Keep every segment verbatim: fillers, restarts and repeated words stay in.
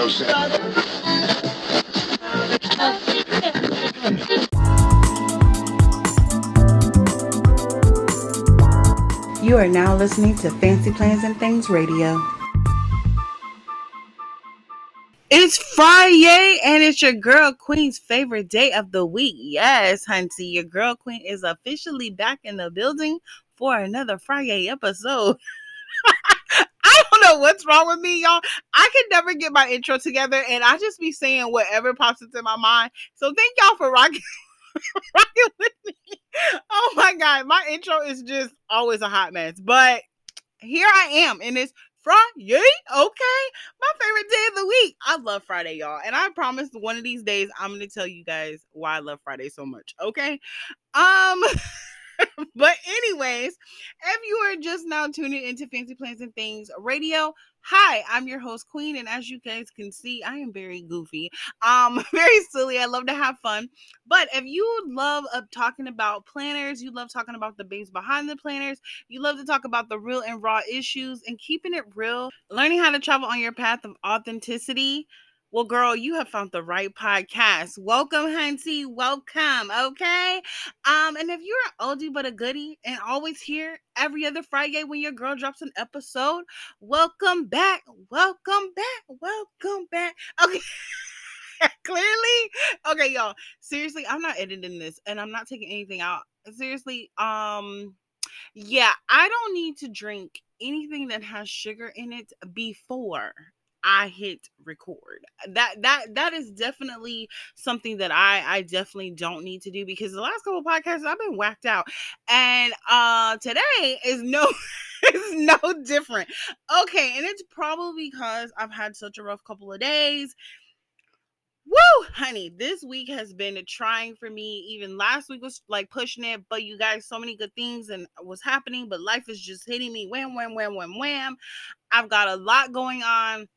You are now listening to Fancy Plans and Things Radio. It's Friday, and it's your girl Queen's favorite day of the week. Yes, Hunty, your girl Queen is officially back in the building for another Friday episode. I don't know what's wrong with me, y'all. I can never get my intro together, and I just be saying whatever pops into my mind. So thank y'all for rocking, rocking with me. Oh my God, my intro is just always a hot mess. But here I am, and it's Friday, okay? My favorite day of the week. I love Friday, y'all. And I promise one of these days I'm going to tell you guys why I love Friday so much, okay? Um... But anyways, if you are just now tuning into Fancy Plans and Things Radio, hi, I'm your host Queen, and as you guys can see, I am very goofy, um, very silly. I love to have fun. But if you love uh, talking about planners, you love talking about the babes behind the planners, you love to talk about the real and raw issues and keeping it real, learning how to travel on your path of authenticity. Well, girl, you have found the right podcast. Welcome, Hunty. Welcome, okay? Um, and if you're an oldie but a goodie and always here every other Friday when your girl drops an episode, welcome back. Welcome back. Welcome back. Okay. Clearly. Okay, y'all. Seriously, I'm not editing this and I'm not taking anything out. Seriously, um, yeah, I don't need to drink anything that has sugar in it before I hit record. That that that is definitely something that I I definitely don't need to do, because the last couple of podcasts I've been whacked out, and uh today is no is no different. Okay, and it's probably because I've had such a rough couple of days. Woo, honey, this week has been trying for me. Even last week was like pushing it, but you guys, so many good things and was happening, but life is just hitting me wham, wham, wham, wham, wham. I've got a lot going on.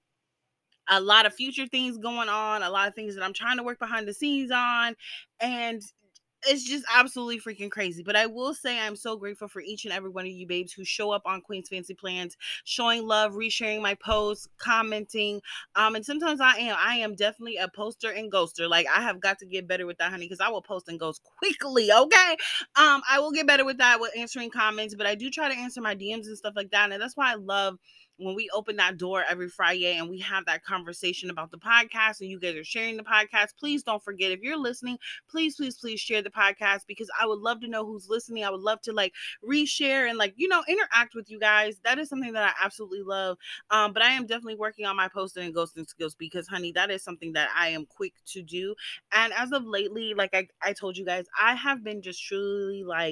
A lot of future things going on, a lot of things that I'm trying to work behind the scenes on, and it's just absolutely freaking crazy. But I will say I'm so grateful for each and every one of you babes who show up on Queen's Fancy Plans, showing love, resharing my posts, commenting. Um, and sometimes I am, I am definitely a poster and ghoster. Like, I have got to get better with that, honey, because I will post and ghost quickly, okay? Um, I will get better with that, with answering comments, but I do try to answer my D Ms and stuff like that. And that's why I love when we open that door every Friday and we have that conversation about the podcast and you guys are sharing the podcast. Please don't forget, if you're listening, please, please, please share the podcast, because I would love to know who's listening. I would love to like reshare and like, you know, interact with you guys. That is something that I absolutely love. Um, but I am definitely working on my posting and ghosting skills, because honey, that is something that I am quick to do. And as of lately, like I, I told you guys, I have been just truly like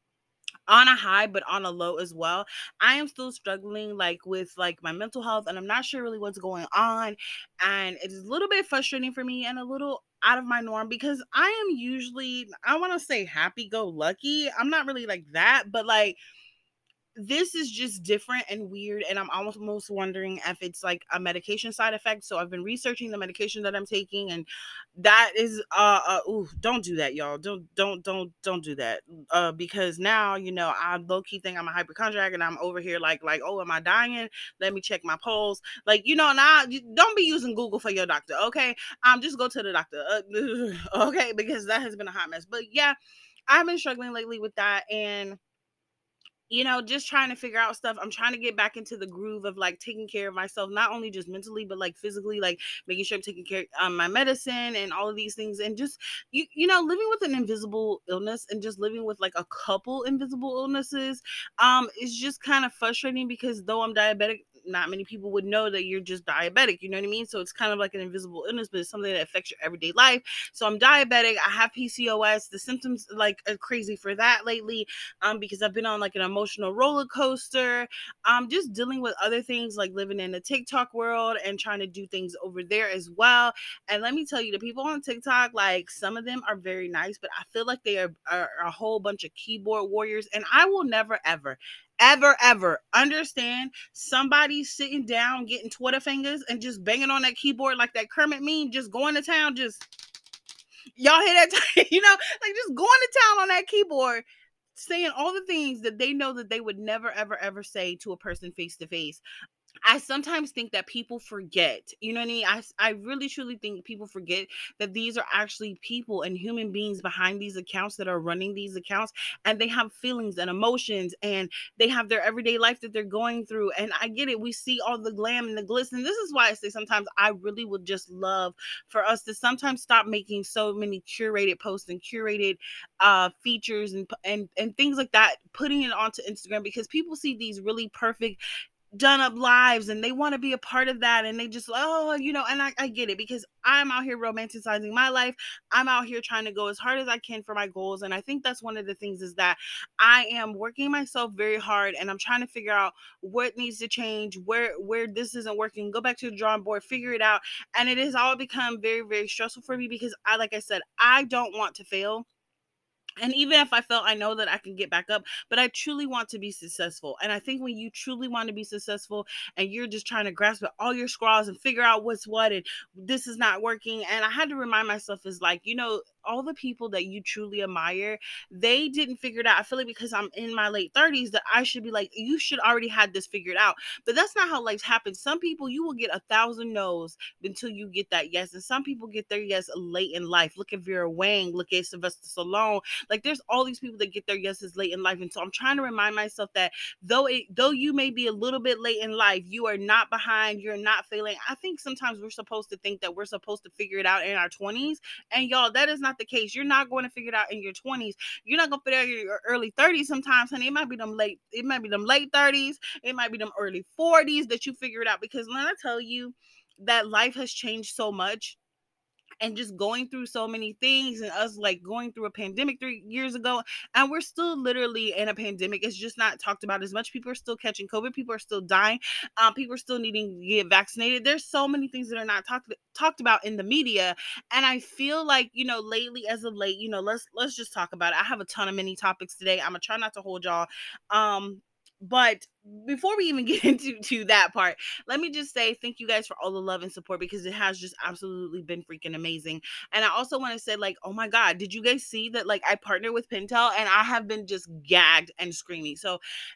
on a high but on a low as well. I am still struggling like with like my mental health, and I'm not sure really what's going on, and it is a little bit frustrating for me and a little out of my norm, because I am usually, I want to say happy go lucky. I'm not really like that, but like this is just different and weird, and I'm almost wondering if it's like a medication side effect. So I've been researching the medication that I'm taking, and that is uh, uh ooh, don't do that, y'all. Don't don't don't don't do that. Uh because now, you know, I low-key think I'm a hypochondriac, and I'm over here like like oh, am I dying? Let me check my pulse. Like, you know, now don't be using Google for your doctor, okay? Um just go to the doctor. Uh, okay, because that has been a hot mess. But yeah, I've been struggling lately with that, and you know, just trying to figure out stuff. I'm trying to get back into the groove of like taking care of myself, not only just mentally, but like physically, like making sure I'm taking care of um, my medicine and all of these things. And just, you, you know, living with an invisible illness and just living with like a couple invisible illnesses um, is just kind of frustrating, because though I'm diabetic, not many people would know that you're just diabetic. You know what I mean? So it's kind of like an invisible illness, but it's something that affects your everyday life. So I'm diabetic. I have P C O S. The symptoms like are crazy for that lately, um, because I've been on like an emotional roller coaster. Um, just dealing with other things like living in the TikTok world and trying to do things over there as well. And let me tell you, the people on TikTok, like some of them are very nice, but I feel like they are, are a whole bunch of keyboard warriors. And I will never, ever, ever, ever understand somebody sitting down, getting Twitter fingers and just banging on that keyboard like that Kermit meme, just going to town, just, y'all hear that? You know, like just going to town on that keyboard, saying all the things that they know that they would never, ever, ever say to a person face to face. I sometimes think that people forget, you know what I mean? I, I really truly think people forget that these are actually people and human beings behind these accounts that are running these accounts, and they have feelings and emotions, and they have their everyday life that they're going through. And I get it. We see all the glam and the glitz. And this is why I say sometimes I really would just love for us to sometimes stop making so many curated posts and curated uh, features and, and, and things like that, putting it onto Instagram, because people see these really perfect done up lives and they want to be a part of that, and they just, oh, you know. And I, I get it, because I'm out here romanticizing my life. I'm out here trying to go as hard as I can for my goals, and I think that's one of the things, is that I am working myself very hard, and I'm trying to figure out what needs to change, where where this isn't working, go back to the drawing board, figure it out. And it has all become very, very stressful for me, because I, like I said, I don't want to fail. And even if I felt, I know that I can get back up, but I truly want to be successful. And I think when you truly want to be successful and you're just trying to grasp at all your scraws and figure out what's what, and this is not working. And I had to remind myself, is like, you know, all the people that you truly admire, they didn't figure it out. I feel like because I'm in my late thirties that I should be like, you should already had this figured out. But that's not how life happens. Some people, you will get a thousand no's until you get that yes. And some people get their yes late in life. Look at Vera Wang, look at Sylvester Stallone. Like, there's all these people that get their yeses late in life. And so I'm trying to remind myself that though it though you may be a little bit late in life, you are not behind, you're not failing. I think sometimes we're supposed to think that we're supposed to figure it out in our twenties. And y'all, that is not the case. You're not going to figure it out in your twenties. You're not going to figure it out in your early thirties sometimes, honey. It might be them late, it might be them late thirties, it might be them early forties that you figure it out. Because when I tell you that life has changed so much, and just going through so many things, and us like going through a pandemic three years ago, and we're still literally in a pandemic. It's just not talked about as much. People are still catching COVID, people are still dying, um, people are still needing to get vaccinated. There's so many things that are not talked talked about in the media. And I feel like, you know, lately, as of late, you know, let's let's just talk about it. I have a ton of mini topics today. I'm gonna try not to hold y'all, um but before we even get into to that part, let me just say thank you guys for all the love and support, because it has just absolutely been freaking amazing. And I also want to say, like, oh my God, did you guys see that? Like, I partnered with Pentel, and I have been just gagged and screaming. So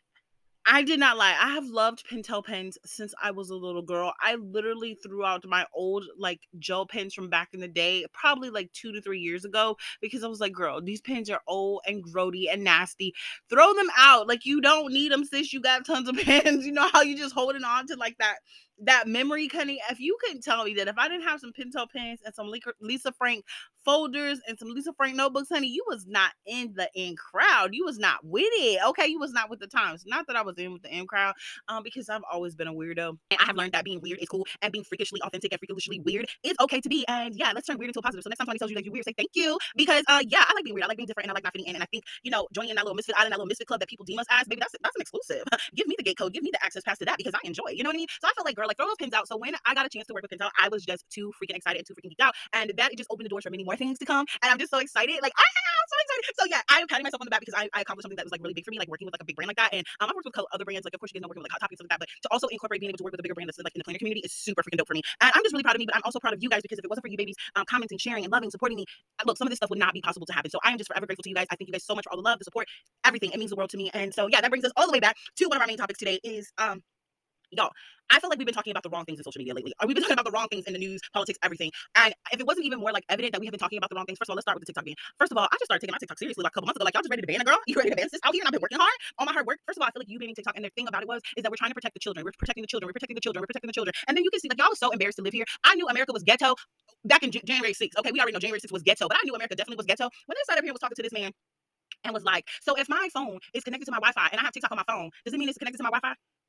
I did not lie. I have loved Pentel pens since I was a little girl. I literally threw out my old like gel pens from back in the day, probably like two to three years ago, because I was like, girl, these pens are old and grody and nasty. Throw them out. Like, you don't need them, sis. You got tons of pens. You know how you just holding on to like that that memory, honey. If you couldn't tell me that if I didn't have some Pentel pens and some Lisa Frank folders and some Lisa Frank notebooks, honey, you was not in the in crowd. You was not with it. Okay, you was not with the times. Not that I was in with the in crowd, um, because I've always been a weirdo. And I have learned that being weird is cool, and being freakishly authentic and freakishly weird is okay to be. And yeah, let's turn weird into a positive. So next time somebody tells you that you're weird, say thank you. Because uh yeah, I like being weird. I like being different, and I like not fitting in. And I think, you know, joining in that little misfit island, that little misfit club that people deem us as, baby, that's that's an exclusive. Give me the gate code, give me the access pass to that, because I enjoy it. You know what I mean? So I feel like, girl, like, throw those pins out. So when I got a chance to work with Pentel, I was just too freaking excited and too freaking geeked out. And that it just opened the doors for many more things to come. And I'm just so excited. Like, I'm so excited. So yeah, I'm patting myself on the back, because I, I accomplished something that was like really big for me, like working with like a big brand like that. And um, I've worked with other brands, like of course you guys know, working with like Hot Topics and stuff like that, but to also incorporate being able to work with a bigger brand that's like in the planner community is super freaking dope for me. And I'm just really proud of me, but I'm also proud of you guys, because if it wasn't for you babies um, commenting, sharing, and loving, supporting me, look, some of this stuff would not be possible to happen. So I am just forever grateful to you guys. I thank you guys so much for all the love, the support, everything. It means the world to me. And so yeah, that brings us all the way back to one of our main topics today is um y'all, I feel like we've been talking about the wrong things in social media lately. Or we've been talking about the wrong things in the news, politics, everything. And if it wasn't even more like evident that we have been talking about the wrong things, first of all, let's start with the TikTok ban. First of all, I just started taking my TikTok seriously like a couple months ago. Like, y'all just ready to ban a girl? You ready to ban sis out here? And I've been working hard. All my hard work. First of all, I feel like you banning TikTok, and the thing about it was is that we're trying to protect the children. We're protecting the children. We're protecting the children. We're protecting the children. And then you can see, like, y'all was so embarrassed to live here. I knew America was ghetto back in J- January sixth. Okay, we already know January sixth was ghetto, but I knew America definitely was ghetto when they sat up here and was talking to this man and was like, so if my phone is connected to my Wi-Fi and I have TikTok on my phone, does it mean it's connected to my Wi-Fi?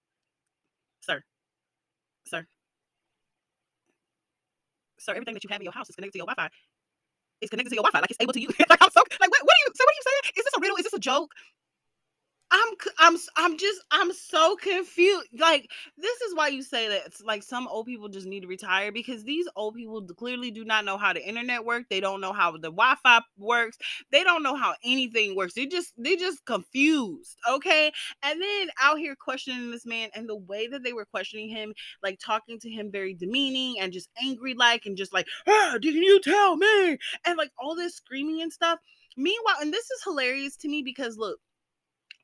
Sir, sir. So everything that you have in your house is connected to your Wi-Fi. It's connected to your Wi-Fi. Like, it's able to use. Like, I'm so like, what, what are you? So what are you saying? Is this a riddle? Is this a joke? I'm I'm I'm just I'm so confused. Like, this is why you say that it's like some old people just need to retire, because these old people clearly do not know how the internet works. They don't know how the Wi-Fi works. They don't know how anything works. They just they just confused. Okay. And then out here questioning this man, and the way that they were questioning him, like talking to him very demeaning and just angry, like, and just like, ah, didn't you tell me? And like all this screaming and stuff. Meanwhile, and this is hilarious to me, because look,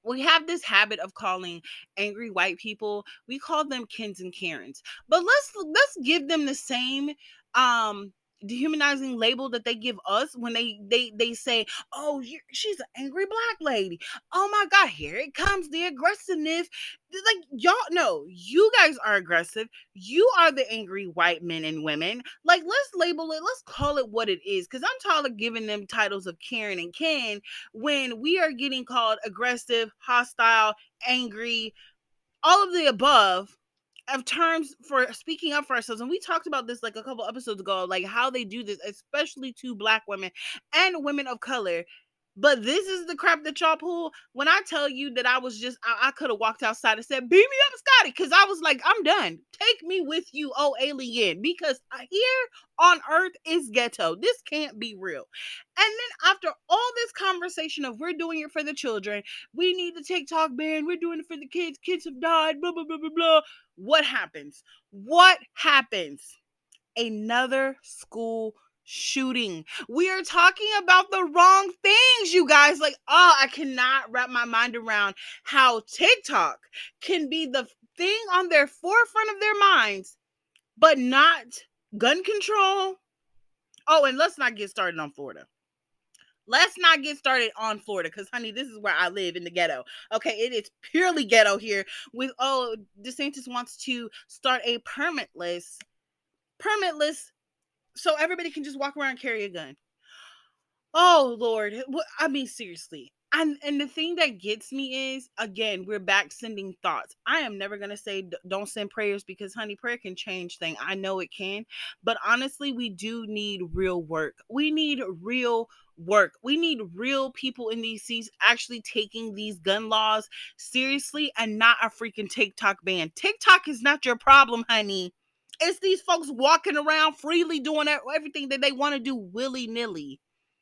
we have this habit of calling angry white people, we call them Kens and Karens. But let's let's give them the same um dehumanizing label that they give us when they they they say, oh, you she's an angry black lady. Oh my god, here it comes, the aggressiveness. Like, y'all know, you guys are aggressive. You are the angry white men and women. Like, let's label it, let's call it what it is, because I'm tired of giving them titles of Karen and Ken when we are getting called aggressive, hostile, angry, all of the above of terms for speaking up for ourselves. And we talked about this like a couple episodes ago, like how they do this, especially to black women and women of color. But this is the crap that y'all pull. When I tell you that I was just, I, I could have walked outside and said, beat me up, Scotty. Because I was like, I'm done. Take me with you, oh alien. Because here on earth is ghetto. This can't be real. And then after all this conversation of we're doing it for the children, we need the TikTok ban, we're doing it for the kids, kids have died, blah, blah, blah, blah, blah. What happens? What happens? Another school shooting. We are talking about the wrong things, you guys. Like, oh, I cannot wrap my mind around how TikTok can be the thing on their forefront of their minds, but not gun control. Oh, and let's not get started on Florida. Let's not get started on Florida, because, honey, this is where I live, in the ghetto. Okay, it is purely ghetto here with, oh, DeSantis wants to start a permitless, permitless, so everybody can just walk around and carry a gun. Oh, Lord. I mean, seriously. And and the thing that gets me is, again, we're back sending thoughts. I am never going to say don't send prayers, because, honey, prayer can change things. I know it can. But honestly, we do need real work. We need real work. We need real people in these seats actually taking these gun laws seriously, and not a freaking TikTok ban. TikTok is not your problem, honey. It's these folks walking around freely doing everything that they want to do willy-nilly.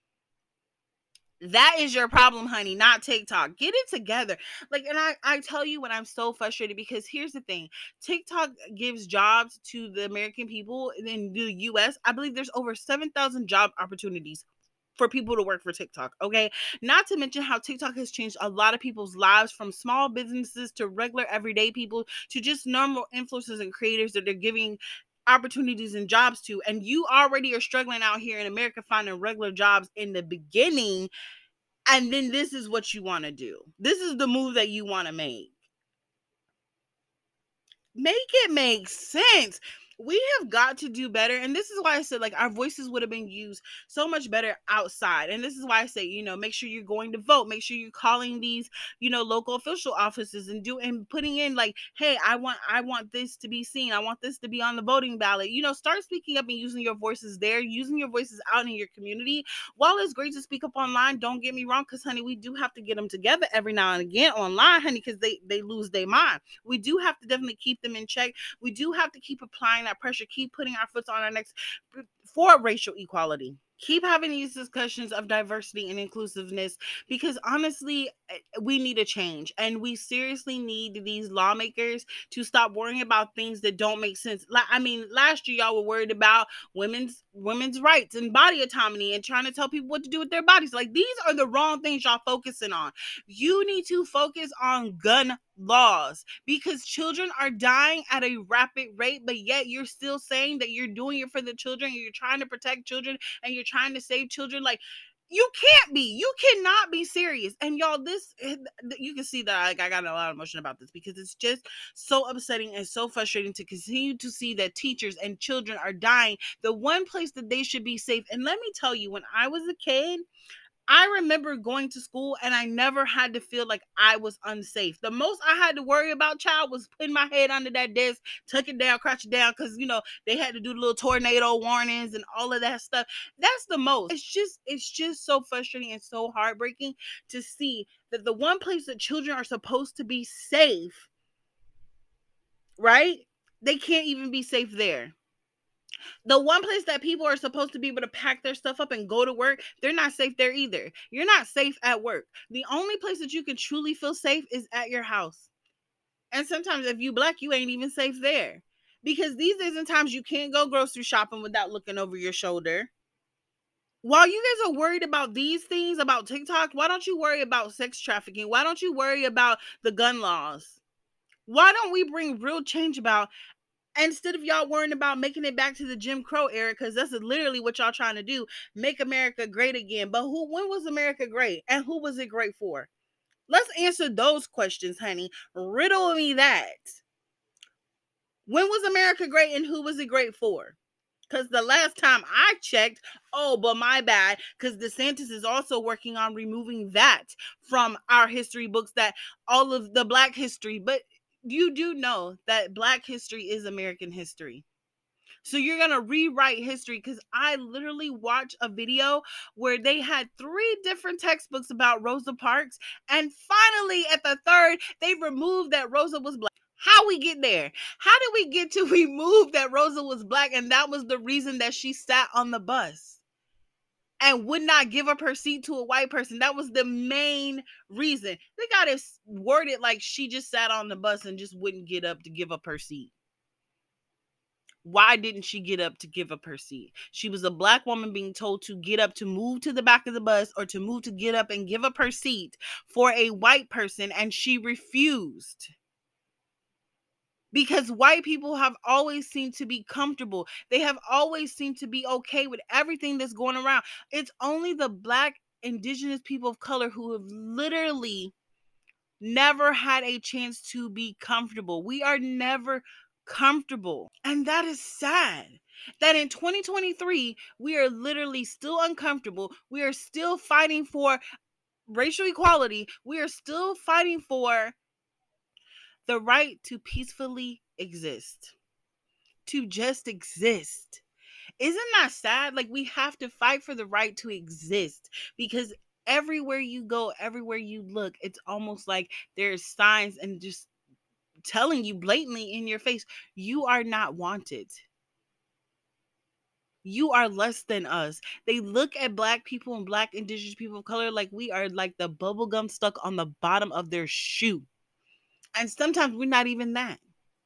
That is your problem, honey, not TikTok. Get it together. Like, and I, I tell you when I'm so frustrated, because here's the thing. TikTok gives jobs to the American people in the U S. I believe there's over seven thousand job opportunities for people to work for TikTok, okay? Not to mention how TikTok has changed a lot of people's lives, from small businesses to regular everyday people to just normal influencers and creators that they're giving opportunities and jobs to. And you already are struggling out here in America finding regular jobs in the beginning, and then this is what you want to do. This is the move that you want to make. Make it make sense. We have got to do better. And this is why I said, like, our voices would have been used so much better outside. And this is why I say, you know, make sure you're going to vote. Make sure you're calling these, you know, local official offices and do and putting in, like, hey, I want I want this to be seen. I want this to be on the voting ballot. You know, start speaking up and using your voices there, using your voices out in your community. While it's great to speak up online, don't get me wrong, because, honey, we do have to get them together every now and again online, honey, because they, they lose their mind. We do have to definitely keep them in check. We do have to keep applying that pressure, keep putting our foot on our necks for racial equality. Keep having these discussions of diversity and inclusiveness, because honestly, we need a change, and we seriously need these lawmakers to stop worrying about things that don't make sense. Like, I mean, last year y'all were worried about women's women's rights and body autonomy and trying to tell people what to do with their bodies. Like, these are the wrong things y'all focusing on. You need to focus on gun laws, because children are dying at a rapid rate, but yet you're still saying that you're doing it for the children, and you're trying to protect children, and you're trying to save children. Like, you can't be, you cannot be serious. And y'all, this, you can see that like, I got a lot of emotion about this, because it's just so upsetting and so frustrating to continue to see that teachers and children are dying, the one place that they should be safe. And let me tell you, when I was a kid, I remember going to school and I never had to feel like I was unsafe. The most I had to worry about, child, was putting my head under that desk, tuck it down, crouch it down, because, you know, they had to do the little tornado warnings and all of that stuff. That's the most. It's just, it's just so frustrating and so heartbreaking to see that the one place that children are supposed to be safe, right? They can't even be safe there. The one place that people are supposed to be able to pack their stuff up and go to work, they're not safe there either. You're not safe at work. The only place that you can truly feel safe is at your house. And sometimes if you black, you ain't even safe there. Because these days and times you can't go grocery shopping without looking over your shoulder. While you guys are worried about these things, about TikTok, why don't you worry about sex trafficking? Why don't you worry about the gun laws? Why don't we bring real change about, instead of y'all worrying about making it back to the Jim Crow era, because that's literally what y'all trying to do, make America great again. But who, when was America great? And who was it great for? Let's answer those questions, honey. Riddle me that. When was America great and who was it great for? Because the last time I checked, oh, but my bad, because DeSantis is also working on removing that from our history books, that all of the Black history. But you do know that Black history is American history. So you're going to rewrite history, because I literally watched a video where they had three different textbooks about Rosa Parks. And finally, at the third, they removed that Rosa was Black. How we get there? How did we get to remove that Rosa was Black, and that was the reason that she sat on the bus and would not give up her seat to a white person? That was the main reason. They got it worded like she just sat on the bus and just wouldn't get up to give up her seat. Why didn't she get up to give up her seat? She was a Black woman being told to get up to move to the back of the bus, or to move to get up and give up her seat for a white person, and she refused. Because white people have always seemed to be comfortable. They have always seemed to be okay with everything that's going around. It's only the Black, indigenous people of color who have literally never had a chance to be comfortable. We are never comfortable. And that is sad. That in twenty twenty-three, we are literally still uncomfortable. We are still fighting for racial equality. We are still fighting for the right to peacefully exist, to just exist. Isn't that sad? Like, we have to fight for the right to exist, because everywhere you go, everywhere you look, it's almost like there's signs and just telling you blatantly in your face, you are not wanted. You are less than us. They look at Black people and Black, indigenous people of color like we are like the bubble gum stuck on the bottom of their shoe. And sometimes we're not even that.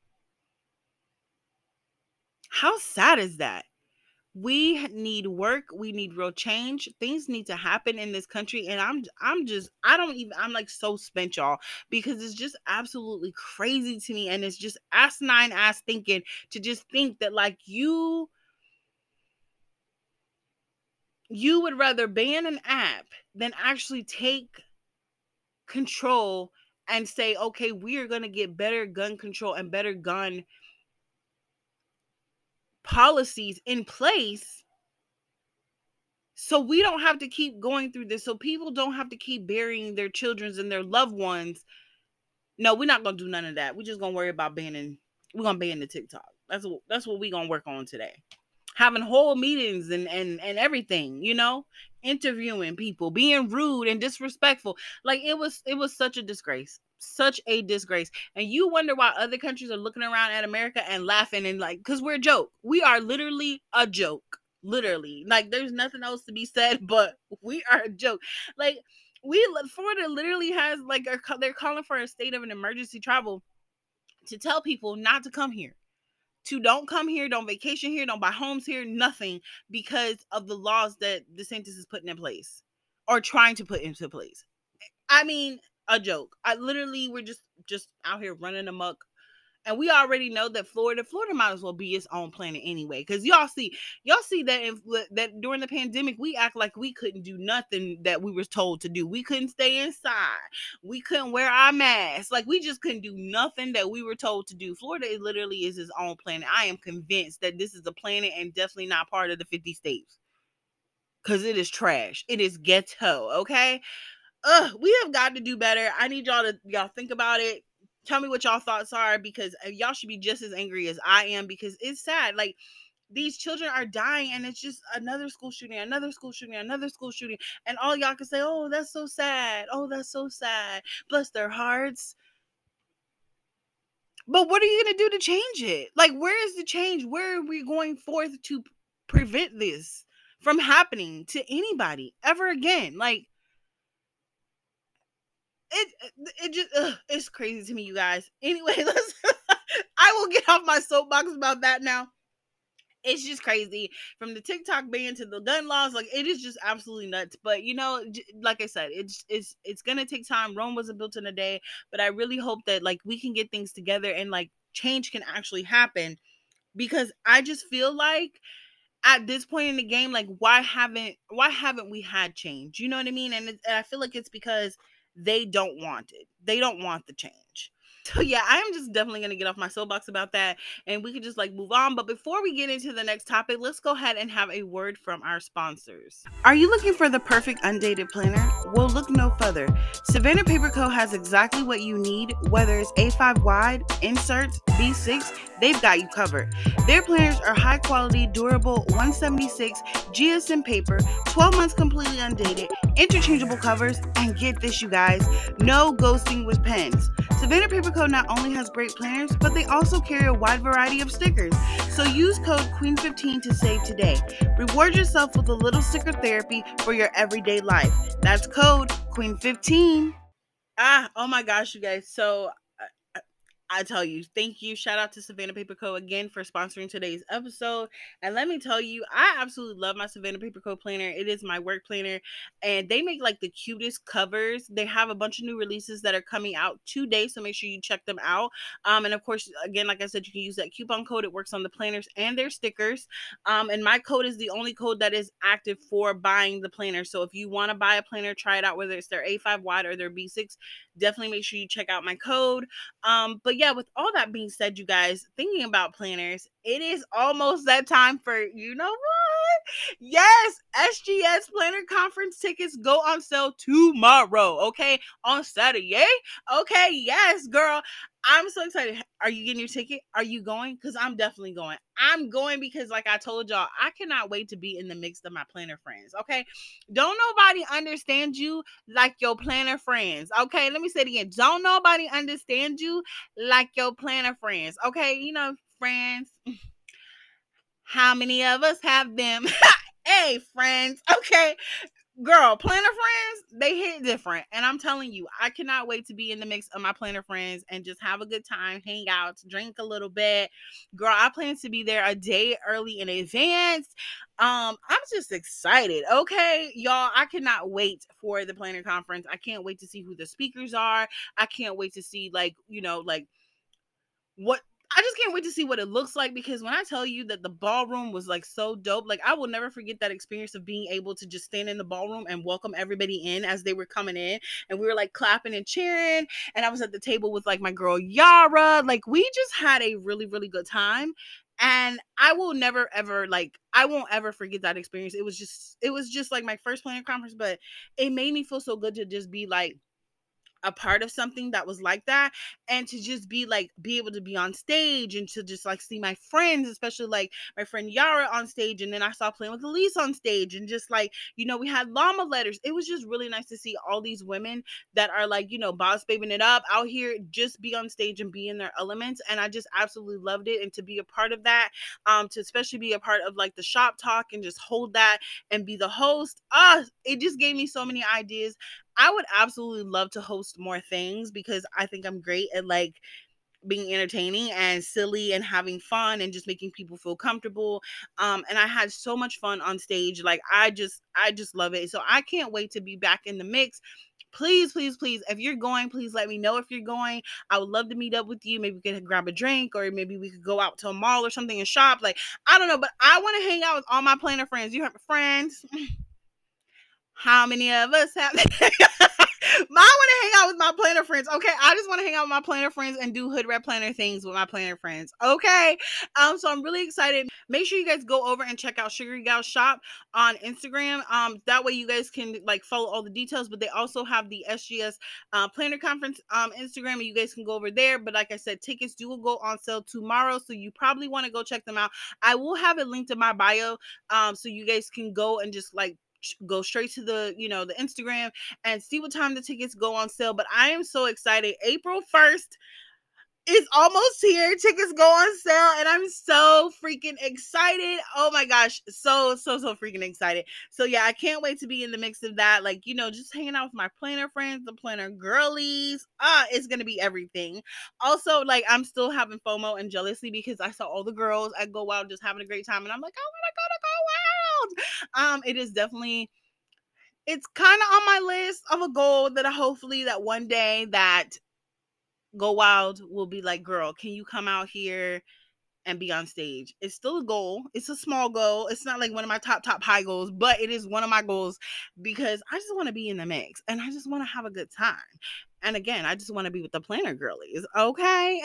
How sad is that? We need work. We need real change. Things need to happen in this country. And I'm I'm just, I don't even, I'm like so spent, y'all, because it's just absolutely crazy to me. And it's just asinine ass thinking to just think that like you, you would rather ban an app than actually take control and say, okay, we are going to get better gun control and better gun policies in place, so we don't have to keep going through this, so people don't have to keep burying their children and their loved ones. No, we're not going to do none of that. We're just going to worry about banning. We're going to ban the TikTok. That's what, that's what we're going to work on today. Having whole meetings and, and, and everything, you know, interviewing people, being rude and disrespectful. Like, it was, it was such a disgrace. Such a disgrace. And you wonder why other countries are looking around at America and laughing and like, because we're a joke. We are literally a joke. Literally. Like, there's nothing else to be said, but we are a joke. Like, we, Florida literally has like, a, they're calling for a state of an emergency travel to tell people not to come here. To don't come here, don't vacation here, don't buy homes here, nothing, because of the laws that DeSantis is putting in place or trying to put into place. I mean, a joke. I literally, we're just just out here running amok. And we already know that Florida, Florida might as well be its own planet anyway. Because y'all see, y'all see that if, that during the pandemic, we act like we couldn't do nothing that we were told to do. We couldn't stay inside. We couldn't wear our masks. Like, we just couldn't do nothing that we were told to do. Florida is literally is its own planet. I am convinced that this is a planet and definitely not part of the fifty states. Because it is trash. It is ghetto, okay? Ugh, we have got to do better. I need y'all to y'all think about it. Tell me what y'all thoughts are, because y'all should be just as angry as I am, because it's sad. Like, these children are dying and it's just another school shooting, another school shooting, another school shooting. And all y'all can say, oh, that's so sad. Oh, that's so sad. Bless their hearts. But what are you going to do to change it? Like, where is the change? Where are we going forth to prevent this from happening to anybody ever again? Like, It it just ugh, it's crazy to me, you guys. Anyway, let's I will get off my soapbox about that now. It's just crazy, from the TikTok ban to the gun laws. Like, it is just absolutely nuts. But you know, like I said, it's it's it's gonna take time. Rome wasn't built in a day. But I really hope that like we can get things together and like change can actually happen, because I just feel like at this point in the game, like why haven't why haven't we had change? You know what I mean? And, it, and I feel like it's because they don't want it. They don't want the change. So yeah, I am just definitely gonna get off my soapbox about that, and we could just like move on. But before we get into the next topic, let's go ahead and have a word from our sponsors. Are you looking for the perfect undated planner? Well, look no further. Savannah Paper Co. has exactly what you need, whether it's A five wide, inserts, B six, they've got you covered. Their planners are high quality, durable, one seventy-six G S M paper, twelve months completely undated, interchangeable covers, and get this, you guys, no ghosting with pens. Savannah Paper Co. not only has great planners, but they also carry a wide variety of stickers. So use code Queen fifteen to save today. Reward yourself with a little sticker therapy for your everyday life. That's code Queen fifteen. Ah, oh my gosh, you guys. So I tell you, thank you. Shout out to Savannah Paper Co. again for sponsoring today's episode. And let me tell you, I absolutely love my Savannah Paper Co. planner. It is my work planner, and they make like the cutest covers. They have a bunch of new releases that are coming out today, so make sure you check them out. Um, and of course, again, like I said, you can use that coupon code. It works on the planners and their stickers. Um, and my code is the only code that is active for buying the planner. So if you want to buy a planner, try it out, whether it's their A five wide or their B six. Definitely make sure you check out my code. Um, but yeah, with all that being said, you guys, thinking about planners, it is almost that time for, you know what? Yes, S G S Planner Conference tickets go on sale tomorrow, okay? On Saturday. Okay, yes, girl. I'm so excited. Are you getting your ticket? Are you going? Because I'm definitely going. I'm going because, like I told y'all, I cannot wait to be in the mix of my planner friends, okay? Don't nobody understand you like your planner friends, okay? Let me say it again. Don't nobody understand you like your planner friends, okay? You know, friends. How many of us have them? Hey, friends, okay? Girl, planner friends, they hit different. And I'm telling you, I cannot wait to be in the mix of my planner friends and just have a good time, hang out, drink a little bit. Girl, I plan to be there a day early in advance. Um, I'm just excited. Okay, y'all, I cannot wait for the planner conference. I can't wait to see who the speakers are. I can't wait to see, like, you know, like what I just can't wait to see what it looks like, because when I tell you that the ballroom was like so dope, like I will never forget that experience of being able to just stand in the ballroom and welcome everybody in as they were coming in, and we were like clapping and cheering, and I was at the table with like my girl Yara. Like, we just had a really, really good time. And I will never ever like I won't ever forget that experience. It was just it was just like my first planning conference, but it made me feel so good to just be like a part of something that was like that, and to just be like be able to be on stage and to just like see my friends, especially like my friend Yara on stage, and then I saw Playing with Elise on stage, and just like, you know, we had llama letters. It was just really nice to see all these women that are like, you know, boss babing it up out here, just be on stage and be in their elements. And I just absolutely loved it, and to be a part of that, um to especially be a part of like the shop talk and just hold that and be the host, uh it just gave me so many ideas. I would absolutely love to host more things, because I think I'm great at like being entertaining and silly and having fun and just making people feel comfortable. Um, and I had so much fun on stage. Like, I just, I just love it. So I can't wait to be back in the mix. Please, please, please, if you're going, please let me know if you're going. I would love to meet up with you. Maybe we could grab a drink, or maybe we could go out to a mall or something and shop. Like, I don't know, but I want to hang out with all my planner friends. You have friends? How many of us have? I want to hang out with my planner friends. Okay, I just want to hang out with my planner friends and do hood red planner things with my planner friends. Okay, um, so I'm really excited. Make sure you guys go over and check out Sugary Gal Shop on Instagram. Um, that way you guys can like follow all the details. But they also have the S G S uh, Planner Conference um Instagram, and you guys can go over there. But like I said, tickets do go on sale tomorrow, so you probably want to go check them out. I will have it linked in my bio, um, so you guys can go and just like go straight to the, you know, the Instagram and see what time the tickets go on sale. But I am so excited. April first, It's almost here. Tickets go on sale, and I'm so freaking excited. Oh my gosh. So, so, so freaking excited. So, yeah, I can't wait to be in the mix of that. Like, you know, just hanging out with my planner friends, the planner girlies. Ah, it's going to be everything. Also, like, I'm still having FOMO and jealousy because I saw all the girls at Go Wild just having a great time, and I'm like, I want to go to Go Wild. Um, it is definitely, it's kind of on my list of a goal that I hopefully that one day that Go Wild will be like, girl, can you come out here and be on stage? It's still a goal. It's a small goal. It's not like one of my top, top high goals, but it is one of my goals because I just want to be in the mix and I just want to have a good time. And again, I just want to be with the planner girlies. Okay.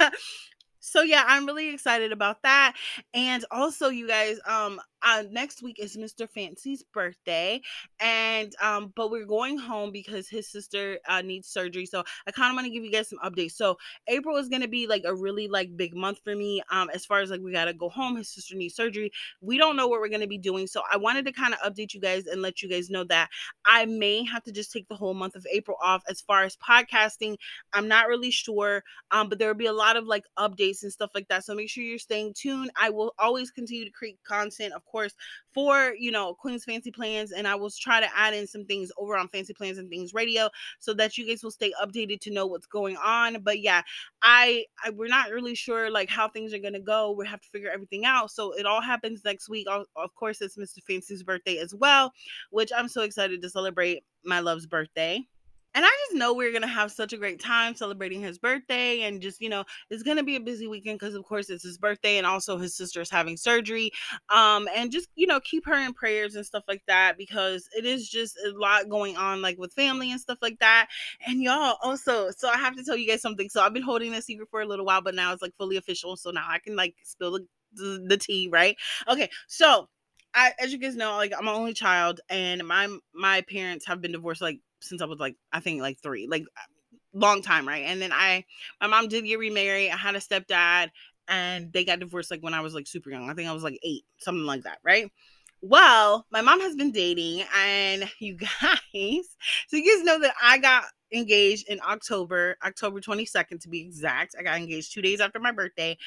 So yeah, I'm really excited about that. And also, you guys, um, uh, next week is Mister Fancy's birthday, and um, but we're going home because his sister uh, needs surgery. So I kind of want to give you guys some updates. So April is gonna be like a really like big month for me. Um, as far as like we gotta go home, his sister needs surgery. We don't know what we're gonna be doing, so I wanted to kind of update you guys and let you guys know that I may have to just take the whole month of April off. As far as podcasting, I'm not really sure. Um, but there will be a lot of like updates and stuff like that. So make sure you're staying tuned. I will always continue to create content, of course, for, you know, Queen's Fancy Plans. And I will try to add in some things over on Fancy Plans and Things Radio so that you guys will stay updated to know what's going on. But yeah, I, I we're not really sure like how things are going to go. We have to figure everything out. So it all happens next week. Of of course, it's Mister Fancy's birthday as well, which I'm so excited to celebrate my love's birthday. And I just know we're going to have such a great time celebrating his birthday. And just, you know, it's going to be a busy weekend because, of course, it's his birthday and also his sister's having surgery. Um, and just, you know, keep her in prayers and stuff like that because it is just a lot going on, like with family and stuff like that. And y'all also, so I have to tell you guys something. So I've been holding this secret for a little while, but now it's like fully official. So now I can like spill the, the, the tea, right? Okay. So I, as you guys know, like I'm an only child, and my my parents have been divorced like since I was like I think like three, like long time, right? And then I, my mom did get remarried. I had a stepdad, and they got divorced like when I was like super young. I think I was like eight, something like that, right? Well, my mom has been dating, and you guys, so you guys know that I got engaged in October, October twenty-second to be exact. I got engaged two days after my birthday.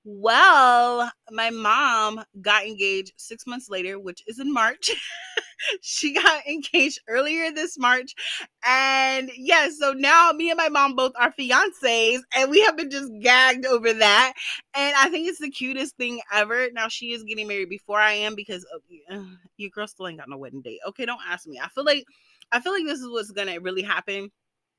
Well, my mom got engaged six months later, which is in March. She got engaged earlier this March. And yeah, so now me and my mom both are fiancés, and we have been just gagged over that. And I think it's the cutest thing ever. Now, she is getting married before I am because uh, your girl still ain't got no wedding date. Okay, don't ask me. I feel like I feel like this is what's gonna really happen.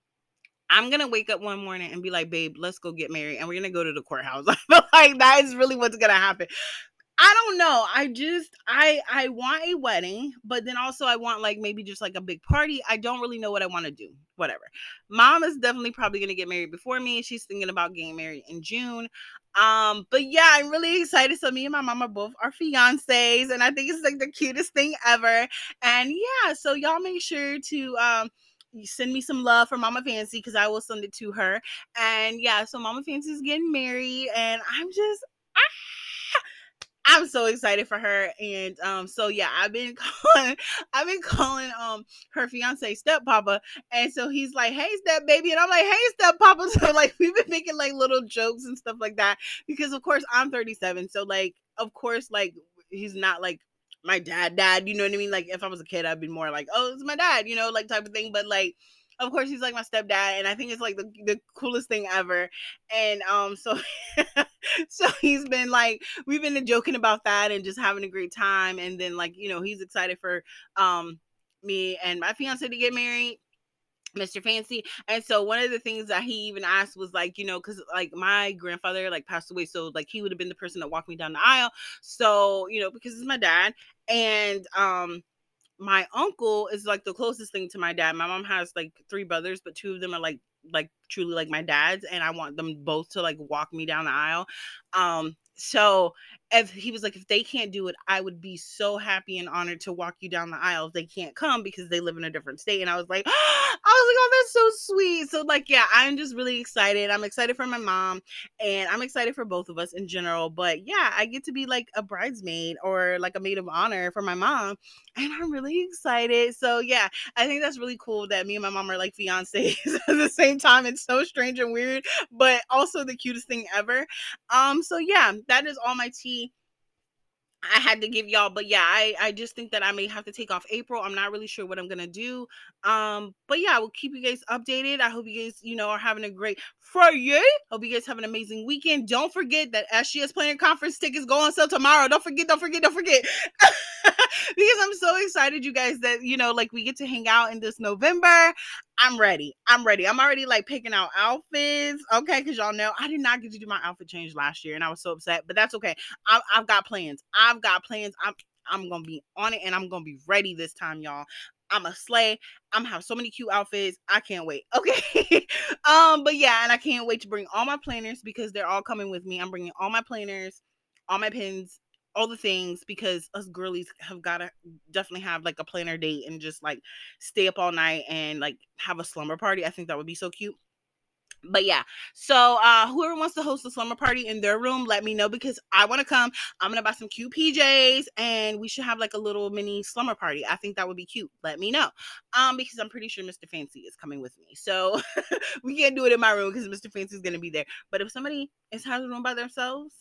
I'm gonna wake up one morning and be like, babe, let's go get married, and we're gonna go to the courthouse. I feel like that is really what's gonna happen. I don't know. I just I I want a wedding, but then also I want like maybe just like a big party. I don't really know what I want to do. Whatever. Mom is definitely probably gonna get married before me. She's thinking about getting married in June. Um, but yeah, I'm really excited. So me and my mom are both our fiancés, and I think it's like the cutest thing ever. And yeah, so y'all make sure to um send me some love for Mama Fancy because I will send it to her. And yeah, so Mama Fancy is getting married, and I'm just I'm so excited for her. And um, so yeah, I've been calling, I've been calling um her fiance step papa, and so he's like, "Hey, step baby," and I'm like, "Hey, step papa." So like we've been making like little jokes and stuff like that because of course I'm thirty-seven, so like of course like he's not like my dad, dad. You know what I mean? Like if I was a kid, I'd be more like, "Oh, it's my dad," you know, like type of thing. But like of course he's like my stepdad, and I think it's like the, the coolest thing ever. And um so so he's been like we've been joking about that and just having a great time. And then like, you know, he's excited for um me and my fiance to get married, Mister Fancy. And so one of the things that he even asked was like, you know, because like my grandfather like passed away, so like he would have been the person that walked me down the aisle. So, you know, because it's my dad. And um my uncle is like the closest thing to my dad. My mom has like three brothers, but two of them are like like truly like my dad's, and I want them both to like walk me down the aisle. Um so if he was like, if they can't do it, I would be so happy and honored to walk you down the aisle if they can't come because they live in a different state. And I was like, I was like, oh, that's so sweet. So like, yeah, I'm just really excited. I'm excited for my mom and I'm excited for both of us in general. But yeah, I get to be like a bridesmaid or like a maid of honor for my mom. And I'm really excited. So yeah, I think that's really cool that me and my mom are like fiancés at the same time. It's so strange and weird, but also the cutest thing ever. Um, so yeah, that is all my tea I had to give y'all. But yeah, I, I just think that I may have to take off April. I'm not really sure what I'm gonna do. Um, but yeah, we'll keep you guys updated. I hope you guys, you know, are having a great Friday. Hope you guys have an amazing weekend. Don't forget that S G S Planning Conference tickets go on sale tomorrow. Don't forget, don't forget, don't forget. Because I'm so excited, you guys, that you know, like we get to hang out in this November. I'm ready. I'm ready. I'm already like picking out outfits. Okay, because y'all know I did not get to do my outfit change last year, and I was so upset. But that's okay. I, I've got plans. I've got plans. I'm I'm gonna be on it, and I'm gonna be ready this time, y'all. I'm a slay. I'm gonna have so many cute outfits. I can't wait. Okay. um, but yeah, and I can't wait to bring all my planners because they're all coming with me. I'm bringing all my planners, all my pins, all the things because us girlies have got to definitely have like a planner date and just like stay up all night and like have a slumber party. I think that would be so cute. But yeah, so uh whoever wants to host a slumber party in their room, let me know because I want to come. I'm gonna buy some cute P Js and we should have like a little mini slumber party. I think that would be cute. Let me know. Um, because I'm pretty sure Mister Fancy is coming with me. So we can't do it in my room because Mister Fancy is gonna be there. But if somebody is has a room by themselves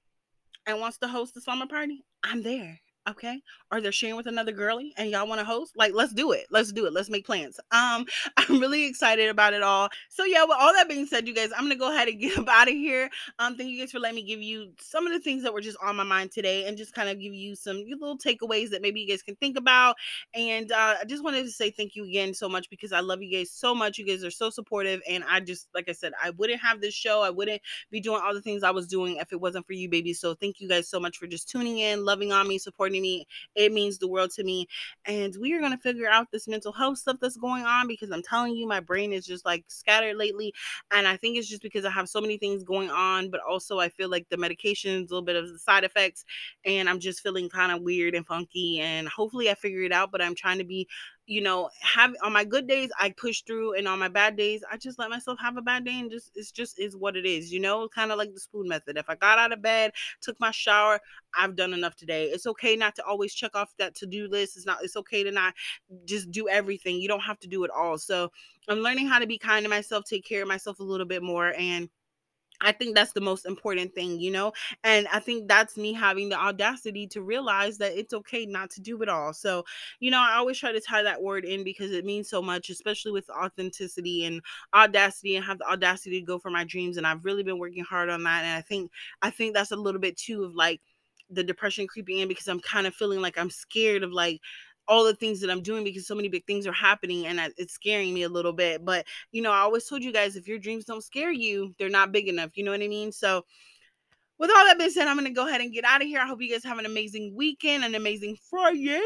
and wants to host a slumber party, I'm there. Okay. Or they're sharing with another girly and y'all want to host, like, let's do it. Let's do it. Let's make plans. Um, I'm really excited about it all. So yeah, with all that being said, you guys, I'm gonna go ahead and get up out of here. Um, thank you guys for letting me give you some of the things that were just on my mind today and just kind of give you some little takeaways that maybe you guys can think about. And uh, I just wanted to say thank you again so much because I love you guys so much. You guys are so supportive. And I just, like I said, I wouldn't have this show. I wouldn't be doing all the things I was doing if it wasn't for you, baby. So thank you guys so much for just tuning in, loving on me, supporting me. It means the world to me. And we are going to figure out this mental health stuff that's going on because I'm telling you, my brain is just like scattered lately. And I think it's just because I have so many things going on, but also I feel like the medications, a little bit of the side effects, and I'm just feeling kind of weird and funky. And hopefully I figure it out, but I'm trying to be, you know, have on my good days, I push through, and on my bad days, I just let myself have a bad day, and just it's just is what it is, you know, kind of like the spoon method. If I got out of bed, took my shower, I've done enough today. It's okay not to always check off that to-do list. It's not, it's okay to not just do everything. You don't have to do it all. So I'm learning how to be kind to myself, take care of myself a little bit more, and I think that's the most important thing, you know? And I think that's me having the audacity to realize that it's okay not to do it all. So, you know, I always try to tie that word in because it means so much, especially with authenticity and audacity, and have the audacity to go for my dreams. And I've really been working hard on that. And I think, I think that's a little bit too of like the depression creeping in because I'm kind of feeling like I'm scared of like all the things that I'm doing because so many big things are happening and I, it's scaring me a little bit. But, you know, I always told you guys, if your dreams don't scare you, they're not big enough. You know what I mean? So with all that being said, I'm going to go ahead and get out of here. I hope you guys have an amazing weekend, an amazing Friday.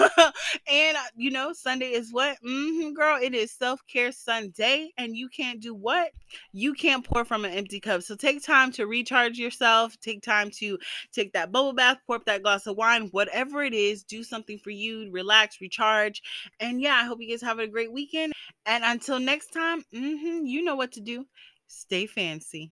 and, uh, you know, Sunday is what? Mm-hmm, girl, it is self-care Sunday. And you can't do what? You can't pour from an empty cup. So take time to recharge yourself. Take time to take that bubble bath, pour up that glass of wine, whatever it is. Do something for you. Relax, recharge. And yeah, I hope you guys have a great weekend. And until next time, mm-hmm, you know what to do. Stay fancy.